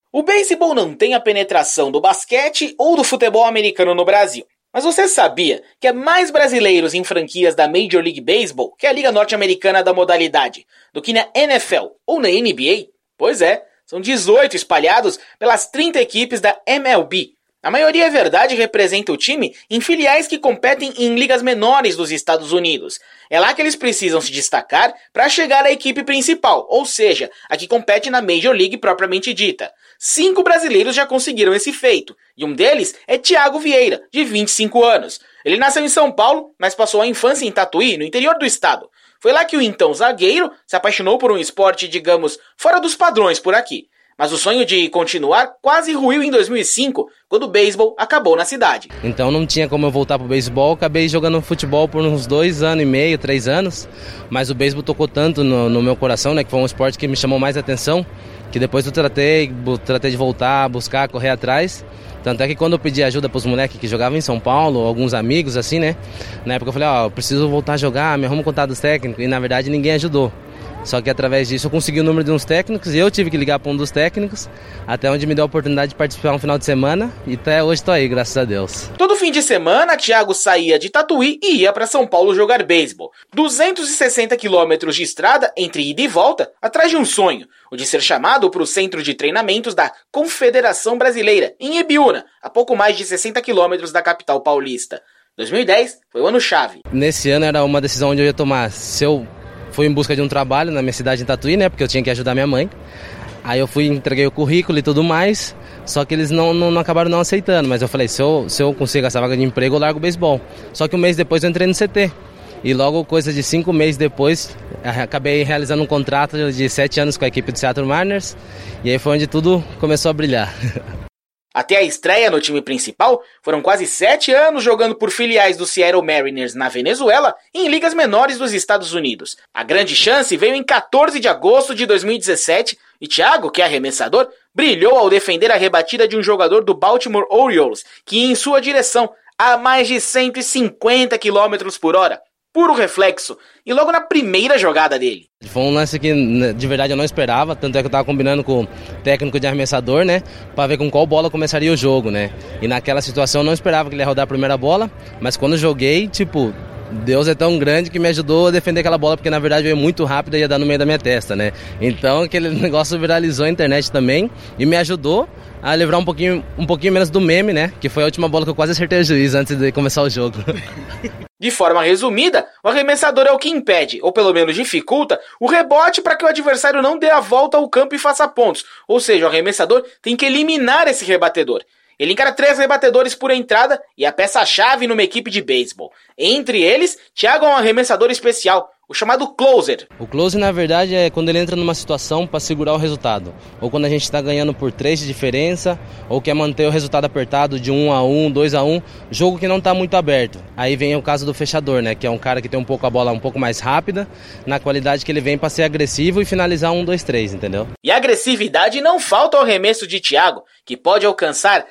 O beisebol não tem a penetração do basquete ou do futebol americano no Brasil. Mas você sabia que há mais brasileiros em franquias da Major League Baseball, que é a liga norte-americana da modalidade, do que na NFL ou na NBA? Pois é, são 18 espalhados pelas 30 equipes da MLB. A maioria, é verdade, representa o time em filiais que competem em ligas menores dos Estados Unidos. É lá que eles precisam se destacar para chegar à equipe principal, ou seja, a que compete na Major League propriamente dita. 5 brasileiros já conseguiram esse feito, e um deles é Thiago Vieira, de 25 anos. Ele nasceu em São Paulo, mas passou a infância em Tatuí, no interior do estado. Foi lá que o então zagueiro se apaixonou por um esporte, digamos, fora dos padrões por aqui. Mas o sonho de continuar quase ruiu em 2005, quando o beisebol acabou na cidade. Então não tinha como eu voltar pro beisebol, acabei jogando futebol por uns 2 anos e meio, 3 anos, mas o beisebol tocou tanto no meu coração, né, que foi um esporte que me chamou mais atenção, que depois eu tratei de voltar, buscar, correr atrás. Tanto é que quando eu pedi ajuda pros moleques que jogavam em São Paulo, alguns amigos assim, né, na época eu falei, eu preciso voltar a jogar, me arruma contato dos técnicos, e na verdade ninguém ajudou. Só que através disso eu consegui o número de uns técnicos e eu tive que ligar para um dos técnicos, até onde me deu a oportunidade de participar um final de semana e até hoje estou aí, graças a Deus. Todo fim de semana, Thiago saía de Tatuí e ia para São Paulo jogar beisebol. 260 quilômetros de estrada entre ida e volta, atrás de um sonho, o de ser chamado para o centro de treinamentos da Confederação Brasileira, em Ibiúna, a pouco mais de 60 quilômetros da capital paulista. 2010 foi o ano-chave. Nesse ano era uma decisão onde eu ia tomar, se eu fui em busca de um trabalho na minha cidade em Tatuí, né, porque eu tinha que ajudar minha mãe. Aí eu fui, entreguei o currículo e tudo mais, só que eles não acabaram não aceitando, mas eu falei, se eu consigo essa vaga de emprego, eu largo o beisebol. Só que um mês depois eu entrei no CT, e logo coisa de 5 meses depois, acabei realizando um contrato de 7 anos com a equipe do Seattle Mariners, e aí foi onde tudo começou a brilhar. Até a estreia no time principal, foram quase 7 anos jogando por filiais do Seattle Mariners na Venezuela e em ligas menores dos Estados Unidos. A grande chance veio em 14 de agosto de 2017 e Thiago, que é arremessador, brilhou ao defender a rebatida de um jogador do Baltimore Orioles, que ia em sua direção a mais de 150 km por hora. Puro reflexo, e logo na primeira jogada dele. Foi um lance que de verdade eu não esperava, tanto é que eu tava combinando com o técnico de arremessador, né, pra ver com qual bola começaria o jogo, né, e naquela situação eu não esperava que ele ia rodar a primeira bola, mas quando eu joguei, Deus é tão grande que me ajudou a defender aquela bola, porque na verdade veio muito rápido e ia dar no meio da minha testa, né, então aquele negócio viralizou a internet também e me ajudou a livrar um pouquinho menos do meme, né, que foi a última bola que eu quase acertei o juiz antes de começar o jogo. De forma resumida, o arremessador é o que impede, ou pelo menos dificulta, o rebote para que o adversário não dê a volta ao campo e faça pontos. Ou seja, o arremessador tem que eliminar esse rebatedor. Ele encara 3 rebatedores por entrada e é a peça-chave numa equipe de beisebol. Entre eles, Thiago é um arremessador especial, o chamado closer. O closer, na verdade, é quando ele entra numa situação para segurar o resultado. Ou quando a gente está ganhando por 3 de diferença, ou quer manter o resultado apertado de 1-1, 2-1, jogo que não está muito aberto. Aí vem o caso do fechador, né, que é um cara que tem a bola um pouco mais rápida, na qualidade que ele vem para ser agressivo e finalizar 1, 2, 3, entendeu? E a agressividade não falta ao arremesso de Thiago, que pode alcançar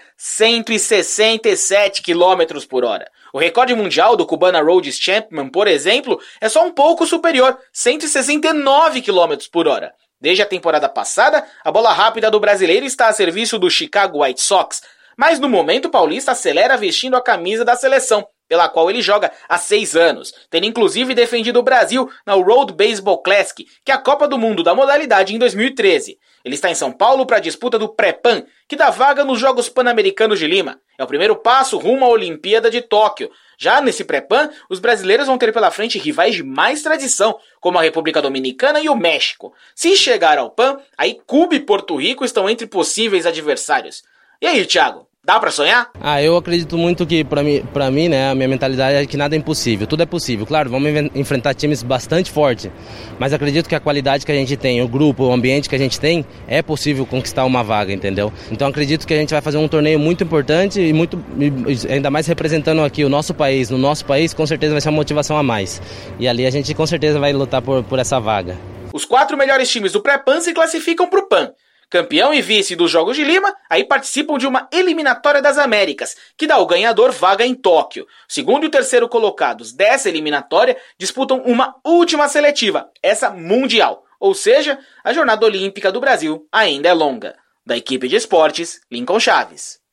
167 km por hora. O recorde mundial do Cubana Rhodes Chapman, por exemplo, é só um pouco superior, 169 km por hora. Desde a temporada passada, a bola rápida do brasileiro está a serviço do Chicago White Sox, mas no momento o paulista acelera vestindo a camisa da seleção, pela qual ele joga há 6 anos, tendo inclusive defendido o Brasil na World Baseball Classic, que é a Copa do Mundo da modalidade em 2013. Ele está em São Paulo para a disputa do Pré-Pan, que dá vaga nos Jogos Pan-Americanos de Lima. É o primeiro passo rumo à Olimpíada de Tóquio. Já nesse Pré-Pan, os brasileiros vão ter pela frente rivais de mais tradição, como a República Dominicana e o México. Se chegar ao Pan, aí Cuba e Porto Rico estão entre possíveis adversários. E aí, Thiago? Dá pra sonhar? Eu acredito muito que pra mim, né, a minha mentalidade é que nada é impossível, tudo é possível. Claro, vamos enfrentar times bastante fortes, mas acredito que a qualidade que a gente tem, o grupo, o ambiente que a gente tem, é possível conquistar uma vaga, entendeu? Então acredito que a gente vai fazer um torneio muito importante e ainda mais representando aqui o nosso país, no nosso país, com certeza vai ser uma motivação a mais. E ali a gente com certeza vai lutar por essa vaga. Os 4 melhores times do Pré-Pan se classificam pro Pan. Campeão e vice dos Jogos de Lima, aí participam de uma eliminatória das Américas, que dá ao ganhador vaga em Tóquio. O segundo e o terceiro colocados dessa eliminatória disputam uma última seletiva, essa mundial. Ou seja, a jornada olímpica do Brasil ainda é longa. Da equipe de esportes, Lincoln Chaves.